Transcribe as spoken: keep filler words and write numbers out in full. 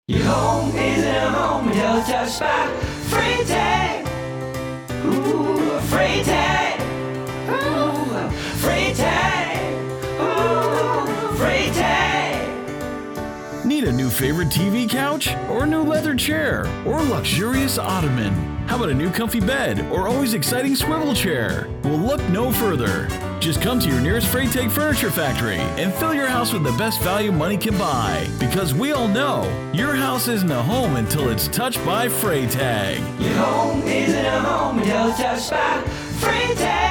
Your home isn't a home until it's touched by Freytag. Ooh, Freytag. Ooh, Freytag. Ooh, Freytag. Need a new favorite T V couch? Or a new leather chair? Or luxurious ottoman? How about a new comfy bed? Or always exciting swivel chair? Well, look no further. Just come to your nearest Freytag Furniture Factory and fill your house with the best value money can buy. Because we all know, your house isn't a home until it's touched by Freytag. Your home isn't a home until it's touched by Freytag.